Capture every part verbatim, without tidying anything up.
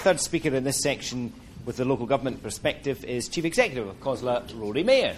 third speaker in this section with the local government perspective is Chief Executive of COSLA, Rory Mayer.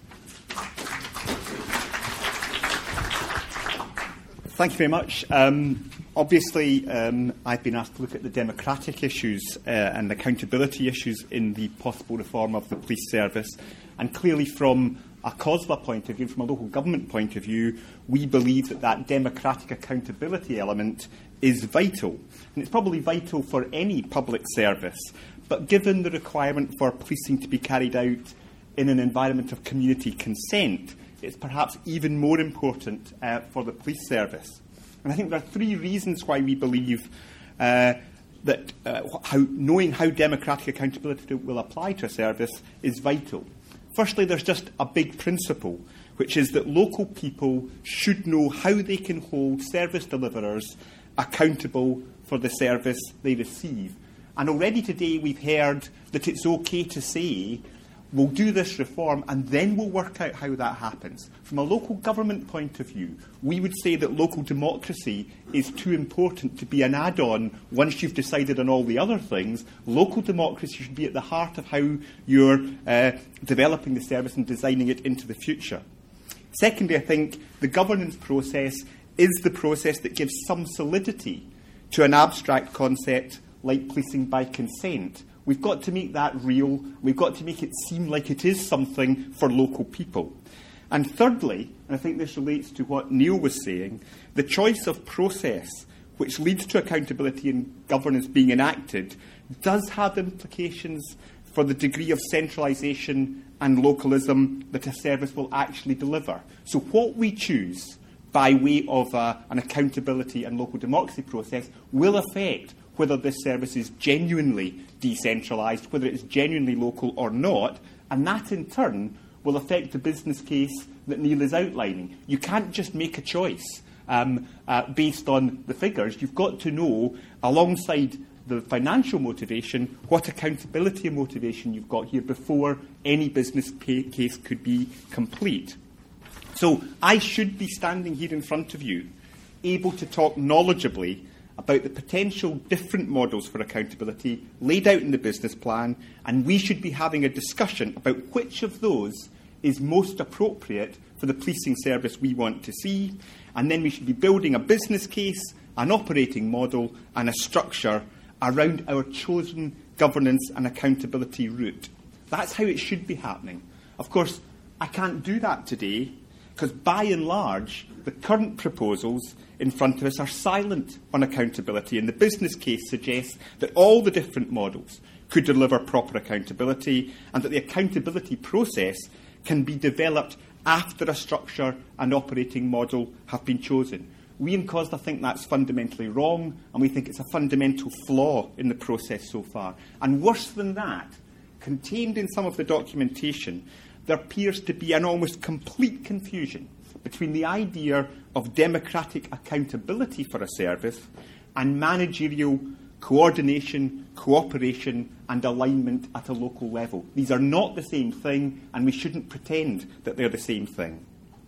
Thank you very much. Um, obviously, um, I've been asked to look at the democratic issues uh, and accountability issues in the possible reform of the police service. And clearly, from a COSLA point of view, from a local government point of view, we believe that that democratic accountability element is vital. And it's probably vital for any public service. But given the requirement for policing to be carried out in an environment of community consent, it's perhaps even more important uh, for the police service. And I think there are three reasons why we believe uh, that uh, how, knowing how democratic accountability will apply to a service is vital. Firstly, there's just a big principle, which is that local people should know how they can hold service deliverers accountable for the service they receive. And already today we've heard that it's okay to say we'll do this reform and then we'll work out how that happens. From a local government point of view, we would say that local democracy is too important to be an add-on once you've decided on all the other things. Local democracy should be at the heart of how you're uh, developing the service and designing it into the future. Secondly, I think the governance process is the process that gives some solidity to an abstract concept like policing by consent. We've got to make that real. We've got to make it seem like it is something for local people. And thirdly, and I think this relates to what Neil was saying, the choice of process which leads to accountability and governance being enacted does have implications for the degree of centralisation and localism that a service will actually deliver. So what we choose by way of uh, an accountability and local democracy process will affect whether this service is genuinely decentralised, whether it is genuinely local or not, and that in turn will affect the business case that Neil is outlining. You can't just make a choice um, uh, based on the figures. You've got to know, alongside the financial motivation, what accountability and motivation you've got here before any business pay case could be complete. So I should be standing here in front of you, able to talk knowledgeably about the potential different models for accountability laid out in the business plan, and we should be having a discussion about which of those is most appropriate for the policing service we want to see, and then we should be building a business case, an operating model and a structure around our chosen governance and accountability route. That's how it should be happening. Of course, I can't do that today because by and large the current proposals in front of us are silent on accountability, and the business case suggests that all the different models could deliver proper accountability and that the accountability process can be developed after a structure and operating model have been chosen. We in COSLA think that's fundamentally wrong, and we think it's a fundamental flaw in the process so far. And worse than that, contained in some of the documentation, there appears to be an almost complete confusion between the idea of democratic accountability for a service and managerial coordination, cooperation and alignment at a local level. These are not the same thing, and we shouldn't pretend that they're the same thing.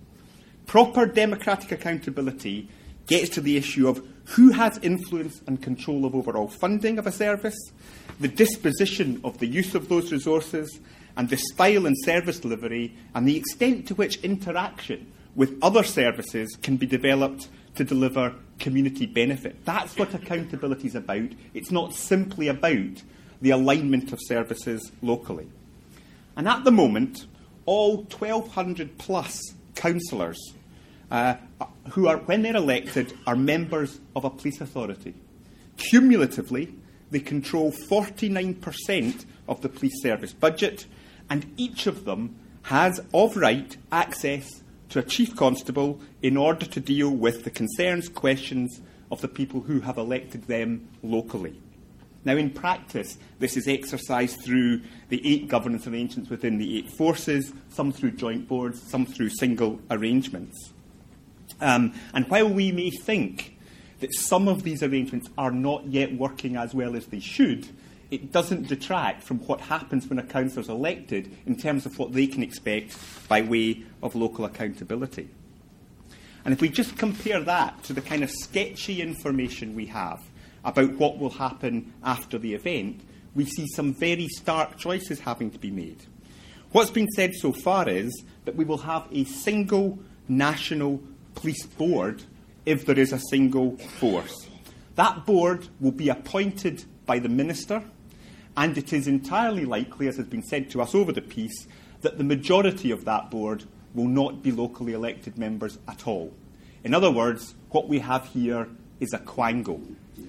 Proper democratic accountability gets to the issue of who has influence and control of overall funding of a service, the disposition of the use of those resources, and the style and service delivery, and the extent to which interaction with other services can be developed to deliver community benefit. That's what accountability is about. It's not simply about the alignment of services locally. And at the moment, all twelve hundred plus councillors uh, who are, when they're elected, are members of a police authority. Cumulatively, they control forty-nine percent of the police service budget, and each of them has, of right, access to a chief constable in order to deal with the concerns, questions of the people who have elected them locally. Now, in practice, this is exercised through the eight governance arrangements within the eight forces, some through joint boards, some through single arrangements. Um, and while we may think that some of these arrangements are not yet working as well as they should, it doesn't detract from what happens when a councillor is elected in terms of what they can expect by way of local accountability. And if we just compare that to the kind of sketchy information we have about what will happen after the event, we see some very stark choices having to be made. What's been said so far is that we will have a single national police board if there is a single force. That board will be appointed by the Minister, and it is entirely likely, as has been said to us over the piece, that the majority of that board will not be locally elected members at all. In other words, what we have here is a quangle.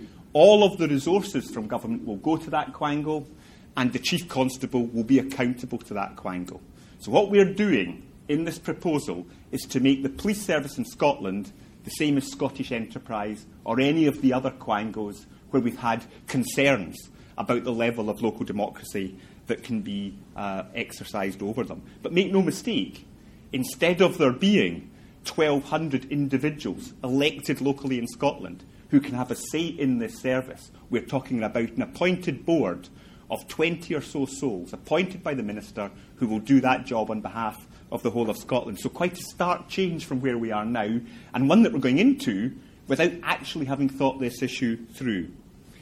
All of the resources from government will go to that quangle, and the Chief Constable will be accountable to that quangle. So what we are doing in this proposal is to make the police service in Scotland the same as Scottish Enterprise or any of the other quangos where we've had concerns about the level of local democracy that can be uh, exercised over them. But make no mistake, instead of there being twelve hundred individuals elected locally in Scotland who can have a say in this service, we're talking about an appointed board of twenty or so souls, appointed by the Minister, who will do that job on behalf of the whole of Scotland. So quite a stark change from where we are now, and one that we're going into without actually having thought this issue through.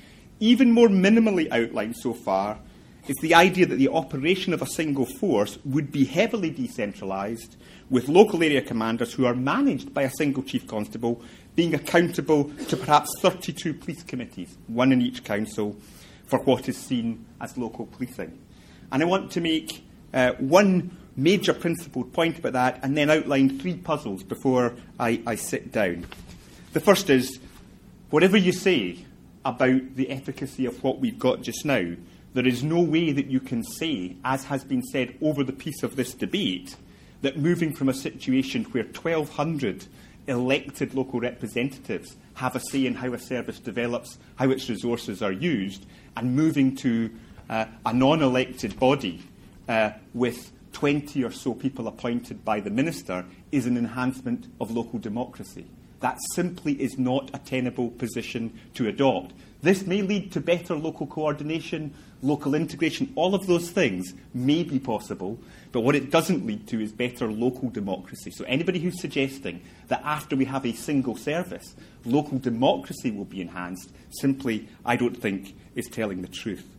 Even more minimally outlined so far is the idea that the operation of a single force would be heavily decentralised, with local area commanders who are managed by a single Chief Constable being accountable to perhaps thirty-two police committees, one in each council, for what is seen as local policing. And I want to make uh, one major principled point about that and then outline three puzzles before I, I sit down. The first is, whatever you say about the efficacy of what we've got just now, there is no way that you can say, as has been said over the piece of this debate, that moving from a situation where twelve hundred elected local representatives have a say in how a service develops, how its resources are used, and moving to uh, a non-elected body uh, with twenty or so people appointed by the Minister is an enhancement of local democracy. That simply is not a tenable position to adopt. This may lead to better local coordination, local integration. All of those things may be possible, but what it doesn't lead to is better local democracy. So anybody who's suggesting that after we have a single service, local democracy will be enhanced, simply, I don't think, is telling the truth.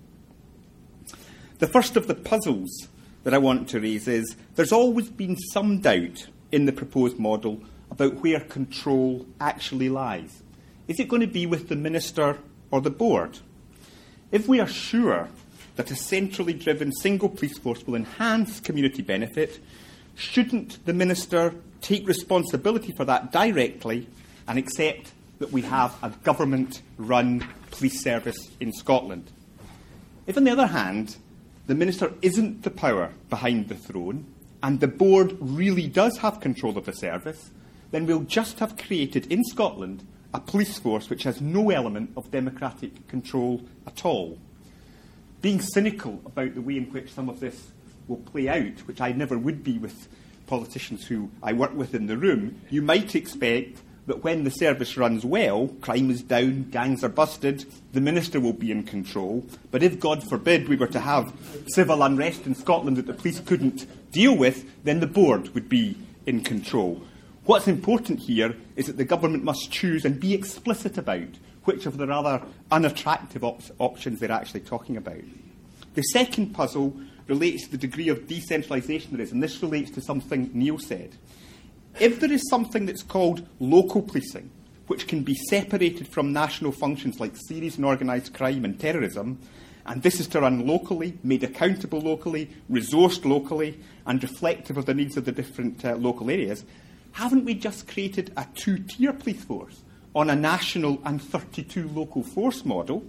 The first of the puzzles that I want to raise is there's always been some doubt in the proposed model about where control actually lies. Is it going to be with the Minister or the board? If we are sure that a centrally driven single police force will enhance community benefit, shouldn't the Minister take responsibility for that directly and accept that we have a government-run police service in Scotland? If, on the other hand, the Minister isn't the power behind the throne and the board really does have control of the service, then we'll just have created in Scotland a police force which has no element of democratic control at all. Being cynical about the way in which some of this will play out, which I never would be with politicians who I work with in the room, you might expect that when the service runs well, crime is down, gangs are busted, the Minister will be in control. But if, God forbid, we were to have civil unrest in Scotland that the police couldn't deal with, then the board would be in control. What's important here is that the government must choose and be explicit about which of the rather unattractive op- options they're actually talking about. The second puzzle relates to the degree of decentralisation there is, and this relates to something Neil said. If there is something that's called local policing, which can be separated from national functions like serious and organised crime and terrorism, and this is to run locally, made accountable locally, resourced locally, and reflective of the needs of the different uh, local areas, haven't we just created a two-tier police force on a national and thirty-two local force model?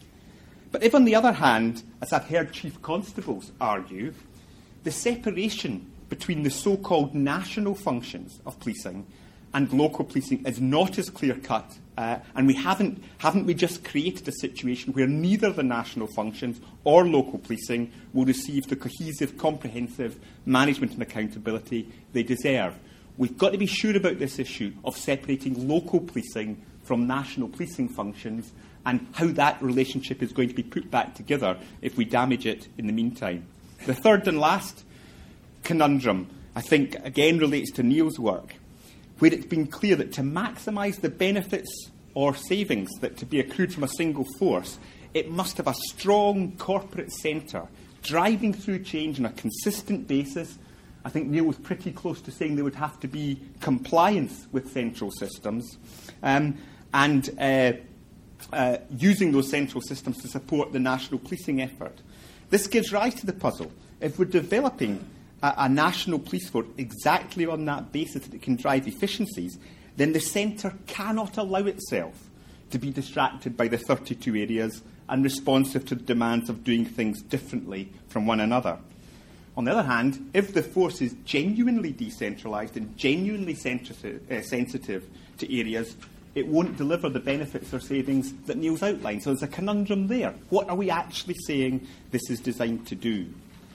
But if, on the other hand, as I've heard Chief Constables argue, the separation between the so-called national functions of policing and local policing is not as clear-cut, uh, and we haven't, haven't we just created a situation where neither the national functions or local policing will receive the cohesive, comprehensive management and accountability they deserve? We've got to be sure about this issue of separating local policing from national policing functions and how that relationship is going to be put back together if we damage it in the meantime. The third and last conundrum, I think, again relates to Neil's work, where it's been clear that to maximise the benefits or savings that to be accrued from a single force, it must have a strong corporate centre driving through change on a consistent basis. I think Neil was pretty close to saying there would have to be compliance with central systems, um, and uh, uh, using those central systems to support the national policing effort. This gives rise to the puzzle. If we're developing a, a national police force exactly on that basis that it can drive efficiencies, then the centre cannot allow itself to be distracted by the thirty-two areas and responsive to the demands of doing things differently from one another. On the other hand, if the force is genuinely decentralised and genuinely sensitive, uh, sensitive to areas, it won't deliver the benefits or savings that Neil's outlined. So there's a conundrum there. What are we actually saying this is designed to do?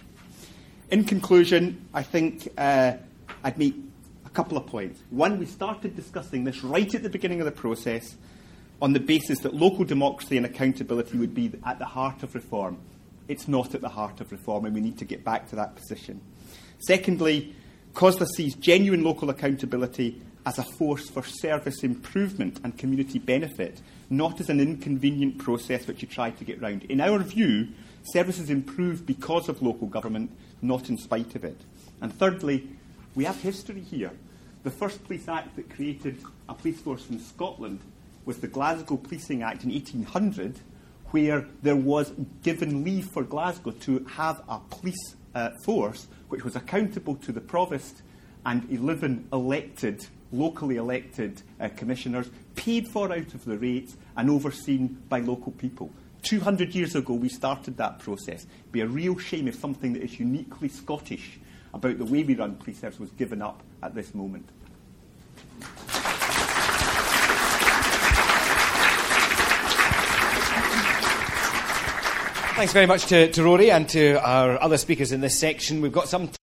In conclusion, I think uh, I'd make a couple of points. One, we started discussing this right at the beginning of the process on the basis that local democracy and accountability would be at the heart of reform. It's not at the heart of reform, and we need to get back to that position. Secondly, COSLA sees genuine local accountability as a force for service improvement and community benefit, not as an inconvenient process which you try to get round. In our view, services improve because of local government, not in spite of it. And thirdly, we have history here. The first Police Act that created a police force in Scotland was the Glasgow Policing Act in eighteen hundred, where there was given leave for Glasgow to have a police uh, force which was accountable to the Provost and eleven elected, locally elected uh, commissioners, paid for out of the rates and overseen by local people. two hundred years ago, we started that process. It would be a real shame if something that is uniquely Scottish about the way we run police service was given up at this moment. Thanks very much to, to Rory and to our other speakers in this section. We've got some